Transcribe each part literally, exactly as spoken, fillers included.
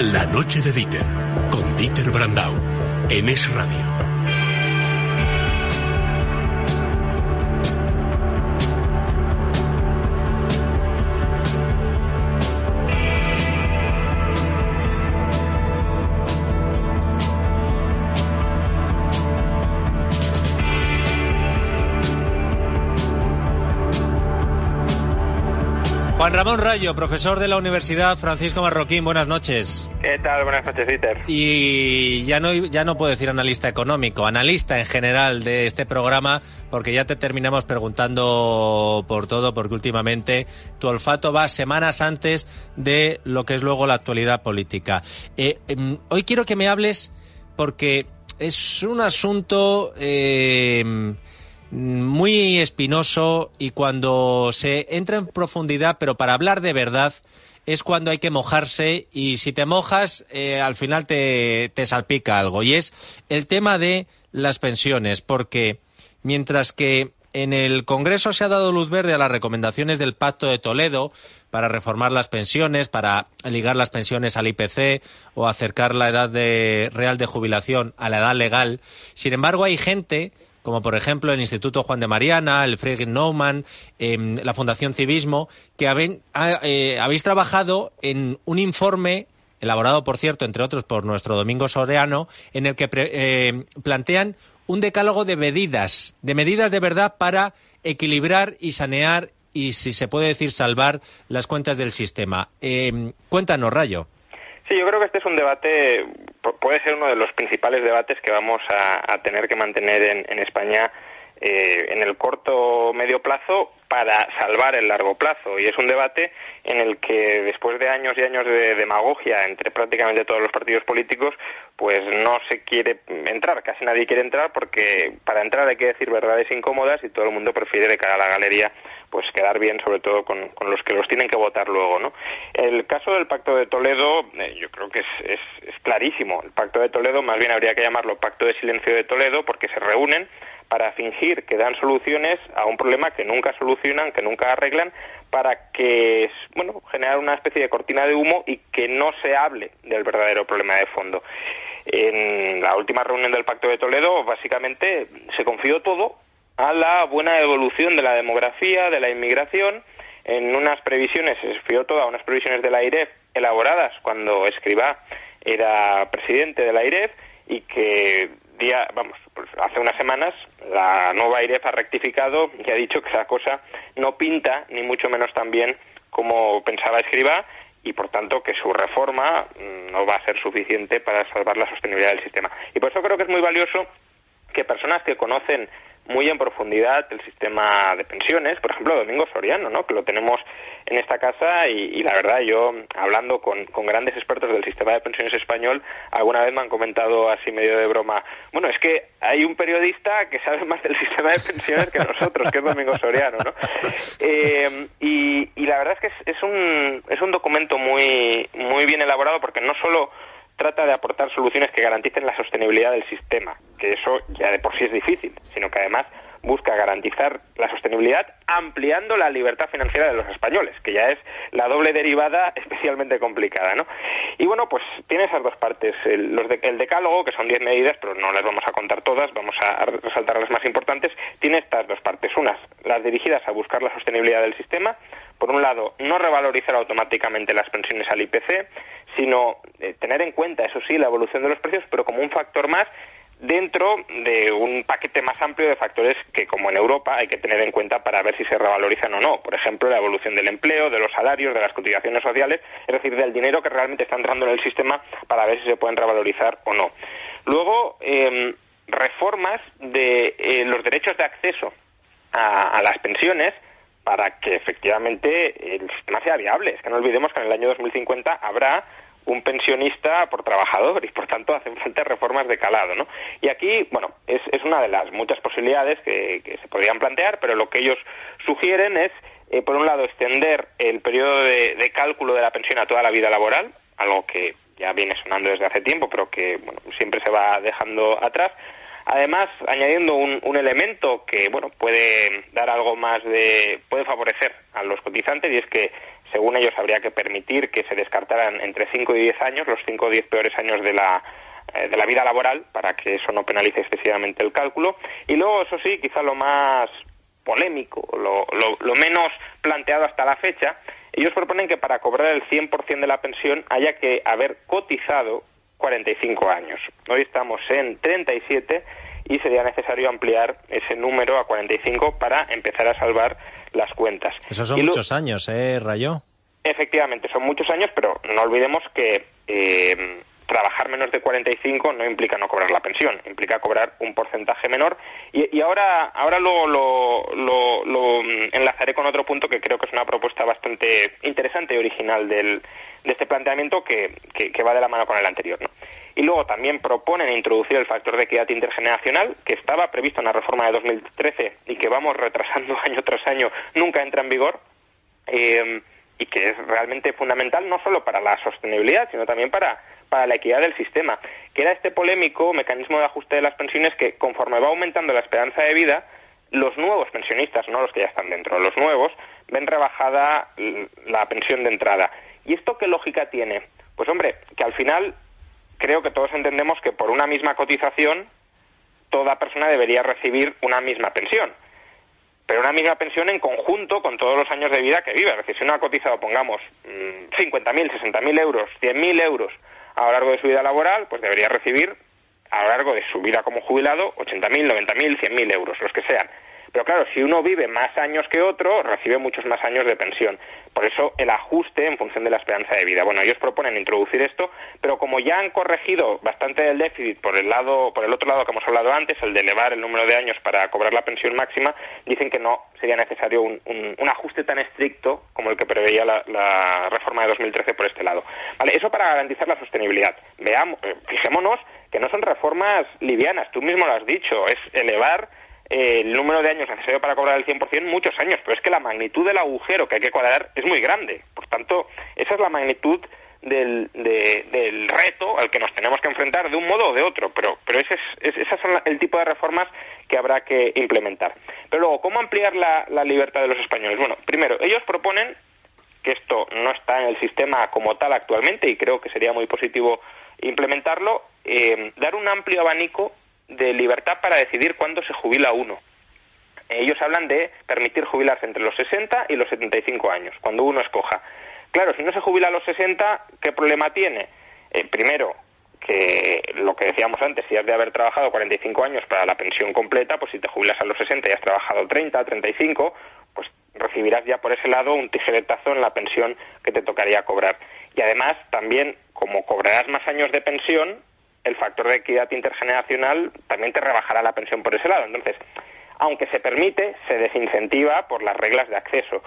La noche de Dieter, con Dieter Brandau, en Es Radio. Juan Ramón Rayo, profesor de la Universidad Francisco Marroquín, buenas noches. ¿Qué tal? Buenas noches, Dieter. Y ya no, ya no puedo decir analista económico, analista en general de este programa, porque ya te terminamos preguntando por todo, porque últimamente tu olfato va semanas antes de lo que es luego la actualidad política. Eh, eh, hoy quiero que me hables porque es un asunto Eh, muy espinoso y cuando se entra en profundidad, pero para hablar de verdad es cuando hay que mojarse y si te mojas eh, al final te, te salpica algo, y es el tema de las pensiones, porque mientras que en el Congreso se ha dado luz verde a las recomendaciones del Pacto de Toledo para reformar las pensiones, para ligar las pensiones al I P C o acercar la edad de, real de jubilación a la edad legal, sin embargo hay gente como por ejemplo el Instituto Juan de Mariana, el Friedrich Naumann, eh, la Fundación Civismo, que haben, eh, habéis trabajado en un informe, elaborado por cierto, entre otros por nuestro Domingo Soriano, en el que pre, eh, plantean un decálogo de medidas, de medidas de verdad para equilibrar y sanear y, si se puede decir, salvar las cuentas del sistema. Eh, cuéntanos, Rayo. Sí, yo creo que este es un debate, puede ser uno de los principales debates que vamos a, a tener que mantener en, en España eh, en el corto o medio plazo para salvar el largo plazo. Y es un debate en el que después de años y años de demagogia entre prácticamente todos los partidos políticos, pues no se quiere entrar, casi nadie quiere entrar, porque para entrar hay que decir verdades incómodas y todo el mundo prefiere de cara a la galería pues quedar bien, sobre todo con, con los que los tienen que votar luego, ¿no? El caso del Pacto de Toledo, eh, yo creo que es, es, es clarísimo. El Pacto de Toledo más bien habría que llamarlo Pacto de Silencio de Toledo, porque se reúnen para fingir que dan soluciones a un problema que nunca solucionan, que nunca arreglan, para que, bueno, generar una especie de cortina de humo y que no se hable del verdadero problema de fondo. En la última reunión del Pacto de Toledo, básicamente, se confió todo a la buena evolución de la demografía, de la inmigración, en unas previsiones, se fió todo a unas previsiones de la AIREF elaboradas cuando Escrivá era presidente de la AIREF y que día, vamos, pues hace unas semanas la nueva AIREF ha rectificado y ha dicho que la cosa no pinta ni mucho menos tan bien como pensaba Escrivá y por tanto que su reforma no va a ser suficiente para salvar la sostenibilidad del sistema. Y por eso creo que es muy valioso que personas que conocen muy en profundidad el sistema de pensiones, por ejemplo Domingo Soriano, ¿no?, que lo tenemos en esta casa y, y la verdad yo, hablando con, con grandes expertos del sistema de pensiones español, alguna vez me han comentado así medio de broma, bueno, es que hay un periodista que sabe más del sistema de pensiones que nosotros, que es Domingo Soriano, ¿no? Eh, y, y la verdad es que es, es un es un documento muy muy bien elaborado porque no solo trata de aportar soluciones que garanticen la sostenibilidad del sistema, que eso ya de por sí es difícil, sino que además busca garantizar la sostenibilidad ampliando la libertad financiera de los españoles, que ya es la doble derivada especialmente complicada, ¿no? Y bueno, pues tiene esas dos partes, el, los de, el decálogo, que son diez medidas, pero no las vamos a contar todas, vamos a resaltar las más importantes, tiene estas dos partes, unas, las dirigidas a buscar la sostenibilidad del sistema, por un lado, no revalorizar automáticamente las pensiones al I P C, sino eh, tener en cuenta, eso sí, la evolución de los precios, pero como un factor más dentro de un paquete más amplio de factores que, como en Europa, hay que tener en cuenta para ver si se revalorizan o no. Por ejemplo, la evolución del empleo, de los salarios, de las cotizaciones sociales, es decir, del dinero que realmente está entrando en el sistema para ver si se pueden revalorizar o no. Luego, eh, reformas de eh, los derechos de acceso a, a las pensiones para que efectivamente el sistema sea viable. Es que no olvidemos que en el año dos mil cincuenta habrá un pensionista por trabajador y por tanto hacen falta reformas de calado, ¿no? Y aquí, bueno, es, es una de las muchas posibilidades que, que se podrían plantear, pero lo que ellos sugieren es, eh, por un lado, extender el periodo de, de cálculo de la pensión a toda la vida laboral, algo que ya viene sonando desde hace tiempo, pero que, bueno, siempre se va dejando atrás. Además, añadiendo un, un elemento que, bueno, puede dar algo más de, puede favorecer a los cotizantes, y es que según ellos habría que permitir que se descartaran entre cinco y diez años, los cinco o diez peores años de la eh, de la vida laboral, para que eso no penalice excesivamente el cálculo. Y luego, eso sí, quizá lo más polémico, lo, lo, lo menos planteado hasta la fecha, ellos proponen que para cobrar el cien por ciento de la pensión haya que haber cotizado cuarenta y cinco años. Hoy estamos en treinta y siete y sería necesario ampliar ese número a cuarenta y cinco para empezar a salvar las cuentas. Esos son y lo... muchos años, ¿eh, Rayo? Efectivamente, son muchos años, pero no olvidemos que eh, trabajar menos de cuarenta y cinco no implica no cobrar la pensión, implica cobrar un porcentaje menor. Y, y ahora ahora lo, lo, lo, lo enlazaré con otro punto que creo que es una propuesta bastante interesante y original del, de este planteamiento que, que, que va de la mano con el anterior, ¿no? Y luego también proponen introducir el factor de equidad intergeneracional, que estaba previsto en la reforma de dos mil trece y que vamos retrasando año tras año, nunca entra en vigor, eh, y que es realmente fundamental no solo para la sostenibilidad, sino también para, para la equidad del sistema, que era este polémico mecanismo de ajuste de las pensiones que, conforme va aumentando la esperanza de vida, los nuevos pensionistas, no los que ya están dentro, los nuevos, ven rebajada la pensión de entrada. ¿Y esto qué lógica tiene? Pues hombre, que al final creo que todos entendemos que por una misma cotización toda persona debería recibir una misma pensión, pero una misma pensión en conjunto con todos los años de vida que vive. Es decir, si uno ha cotizado, pongamos, cincuenta mil, sesenta mil euros, cien mil euros a lo largo de su vida laboral, pues debería recibir a lo largo de su vida como jubilado ochenta mil, noventa mil, cien mil euros, los que sean. Pero claro, si uno vive más años que otro, recibe muchos más años de pensión. Por eso el ajuste en función de la esperanza de vida. Bueno, ellos proponen introducir esto, pero como ya han corregido bastante del déficit por el lado, por el otro lado que hemos hablado antes, el de elevar el número de años para cobrar la pensión máxima, dicen que no sería necesario un, un, un ajuste tan estricto como el que preveía la, la reforma de dos mil trece por este lado. Vale, eso para garantizar la sostenibilidad. Veamos, eh, fijémonos que no son reformas livianas, tú mismo lo has dicho, es elevar el número de años necesario para cobrar el cien por ciento muchos años, pero es que la magnitud del agujero que hay que cuadrar es muy grande. Por tanto, esa es la magnitud del, de, del reto al que nos tenemos que enfrentar de un modo o de otro, pero, pero ese es, esas son el tipo de reformas que habrá que implementar. Pero luego, ¿cómo ampliar la, la libertad de los españoles? Bueno, primero, ellos proponen, que esto no está en el sistema como tal actualmente y creo que sería muy positivo implementarlo, eh, dar un amplio abanico de libertad para decidir cuándo se jubila uno. Ellos hablan de permitir jubilarse entre los sesenta y los setenta y cinco años, cuando uno escoja. Claro, si no se jubila a los sesenta, ¿qué problema tiene? Eh, primero, que lo que decíamos antes, si has de haber trabajado cuarenta y cinco años para la pensión completa, pues si te jubilas a los sesenta y has trabajado treinta, treinta y cinco, pues recibirás ya por ese lado un tijeretazo en la pensión que te tocaría cobrar. Y además, también, como cobrarás más años de pensión, el factor de equidad intergeneracional también te rebajará la pensión por ese lado. Entonces, aunque se permite, se desincentiva por las reglas de acceso.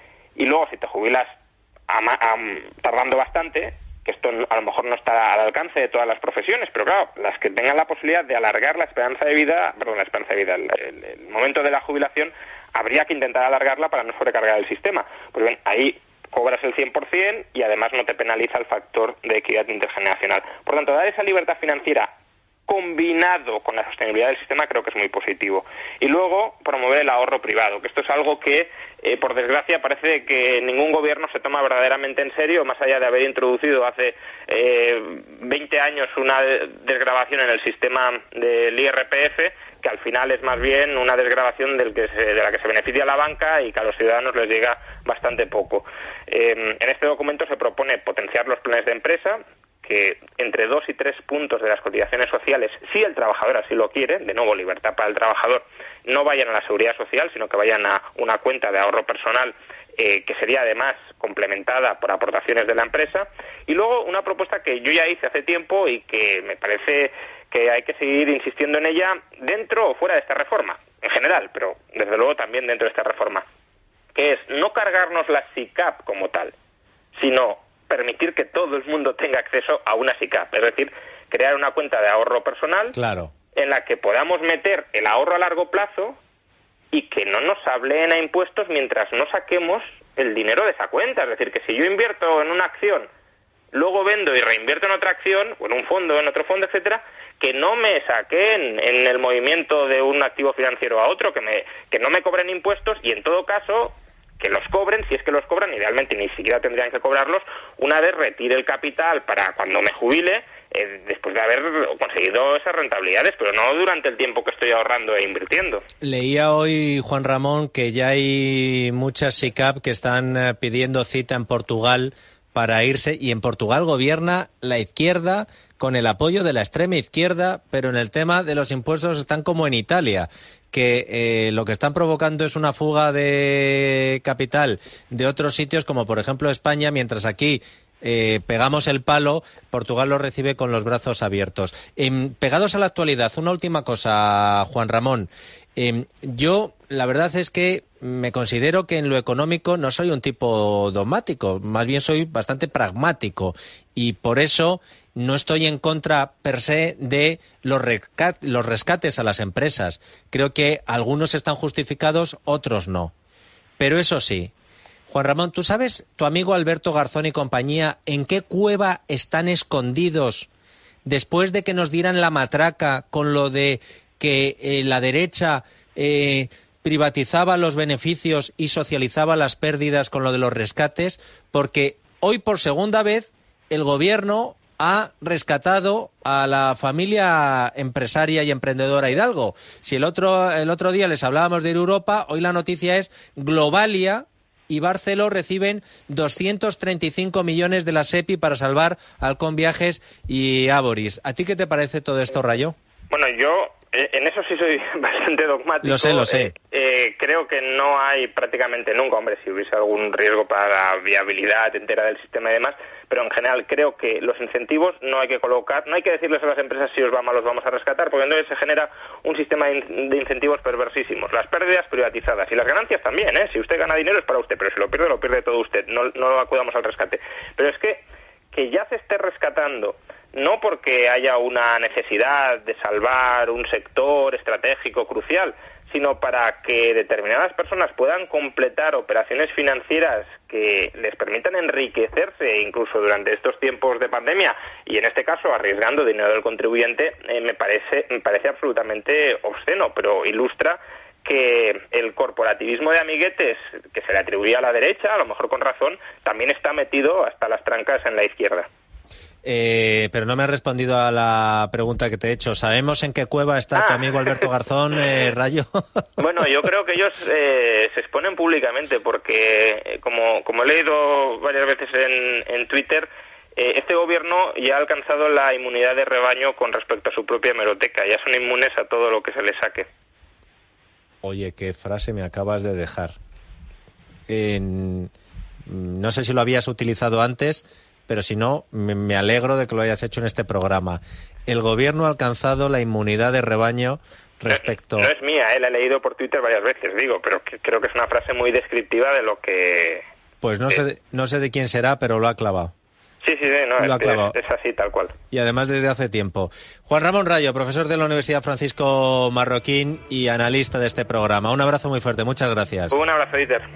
Y luego, si te jubilas a, a, tardando bastante, que esto a lo mejor no está al alcance de todas las profesiones, pero claro, las que tengan la posibilidad de alargar la esperanza de vida, perdón, la esperanza de vida, el, el, el momento de la jubilación, habría que intentar alargarla para no sobrecargar el sistema. Pues bien, ahí cobras el cien por ciento y además no te penaliza el factor de equidad intergeneracional. Por tanto, dar esa libertad financiera combinado con la sostenibilidad del sistema creo que es muy positivo. Y luego, promover el ahorro privado, que esto es algo que, eh, por desgracia, parece que ningún gobierno se toma verdaderamente en serio, más allá de haber introducido hace eh, veinte años una desgravación en el sistema del I R P F, que al final es más bien una desgravación del que se, de la que se beneficia la banca y que a los ciudadanos les llega bastante poco. Eh, en este documento se propone potenciar los planes de empresa, que entre dos y tres puntos de las cotizaciones sociales, si el trabajador así lo quiere, de nuevo libertad para el trabajador, no vayan a la seguridad social, sino que vayan a una cuenta de ahorro personal eh, que sería además complementada por aportaciones de la empresa. Y luego una propuesta que yo ya hice hace tiempo y que me parece que hay que seguir insistiendo en ella dentro o fuera de esta reforma, en general, pero desde luego también dentro de esta reforma, que es no cargarnos la SICAP como tal, sino permitir que todo el mundo tenga acceso a una SICAP, es decir, crear una cuenta de ahorro personal, claro, en la que podamos meter el ahorro a largo plazo y que no nos hablen a impuestos mientras no saquemos el dinero de esa cuenta. Es decir, que si yo invierto en una acción, luego vendo y reinvierto en otra acción, o en un fondo, en otro fondo, etcétera, que no me saquen en el movimiento de un activo financiero a otro, que me que no me cobren impuestos y en todo caso que los cobren, si es que los cobran, idealmente ni siquiera tendrían que cobrarlos, una vez retire el capital para cuando me jubile, eh, después de haber conseguido esas rentabilidades, pero no durante el tiempo que estoy ahorrando e invirtiendo. Leía hoy, Juan Ramón, que ya hay muchas S I C A P que están eh, pidiendo cita en Portugal para irse, y en Portugal gobierna la izquierda con el apoyo de la extrema izquierda, pero en el tema de los impuestos están como en Italia, que eh, lo que están provocando es una fuga de capital de otros sitios, como por ejemplo España, mientras aquí eh, pegamos el palo, Portugal lo recibe con los brazos abiertos. Eh, pegados a la actualidad, una última cosa, Juan Ramón. Eh, yo, la verdad es que me considero que en lo económico no soy un tipo dogmático, más bien soy bastante pragmático, y por eso no estoy en contra per se de los, rescat- los rescates a las empresas. Creo que algunos están justificados, otros no. Pero eso sí, Juan Ramón, ¿tú sabes, tu amigo Alberto Garzón y compañía, en qué cueva están escondidos después de que nos dieran la matraca con lo de que eh, la derecha eh, privatizaba los beneficios y socializaba las pérdidas con lo de los rescates? Porque hoy, por segunda vez, el gobierno ha rescatado a la familia empresaria y emprendedora Hidalgo. Si el otro, el otro día les hablábamos de Europa, hoy la noticia es Globalia y Barceló reciben doscientos treinta y cinco millones de la SEPI para salvar Halcón Viajes y Ávoris. ¿A ti qué te parece todo esto, Rayo? Bueno, yo en eso sí soy bastante dogmático. Lo sé, lo sé. Eh, eh, creo que no hay prácticamente nunca, hombre, si hubiese algún riesgo para la viabilidad entera del sistema y demás, pero en general creo que los incentivos no hay que colocar, no hay que decirles a las empresas si os va mal os vamos a rescatar, porque entonces se genera un sistema de incentivos perversísimos. Las pérdidas privatizadas y las ganancias también, ¿eh? Si usted gana dinero es para usted, pero si lo pierde, lo pierde todo usted. No, no acudamos al rescate. Pero es que, que ya se esté rescatando, no porque haya una necesidad de salvar un sector estratégico crucial, sino para que determinadas personas puedan completar operaciones financieras que les permitan enriquecerse incluso durante estos tiempos de pandemia, y en este caso arriesgando dinero del contribuyente, eh, me parece me parece absolutamente obsceno, pero ilustra que el corporativismo de amiguetes que se le atribuía a la derecha, a lo mejor con razón, también está metido hasta las trancas en la izquierda. Eh, pero no me has respondido a la pregunta que te he hecho. ¿Sabemos en qué cueva está ah. tu amigo Alberto Garzón, eh, Rayo? Bueno, yo creo que ellos eh, se exponen públicamente porque, eh, como, como he leído varias veces en, en Twitter, eh, este gobierno ya ha alcanzado la inmunidad de rebaño con respecto a su propia hemeroteca. Ya son inmunes a todo lo que se les saque. Oye, qué frase me acabas de dejar. Eh, no sé si lo habías utilizado antes, pero si no, me alegro de que lo hayas hecho en este programa. El gobierno ha alcanzado la inmunidad de rebaño respecto... No, no es mía, eh, la he leído por Twitter varias veces, digo, pero que, creo que es una frase muy descriptiva de lo que... Pues no, sé, no sé de quién será, pero lo ha clavado. Sí, sí, sí, no, lo ha clavado. Es, es así, tal cual. Y además desde hace tiempo. Juan Ramón Rayo, profesor de la Universidad Francisco Marroquín y analista de este programa. Un abrazo muy fuerte, muchas gracias. Un abrazo, Dieter.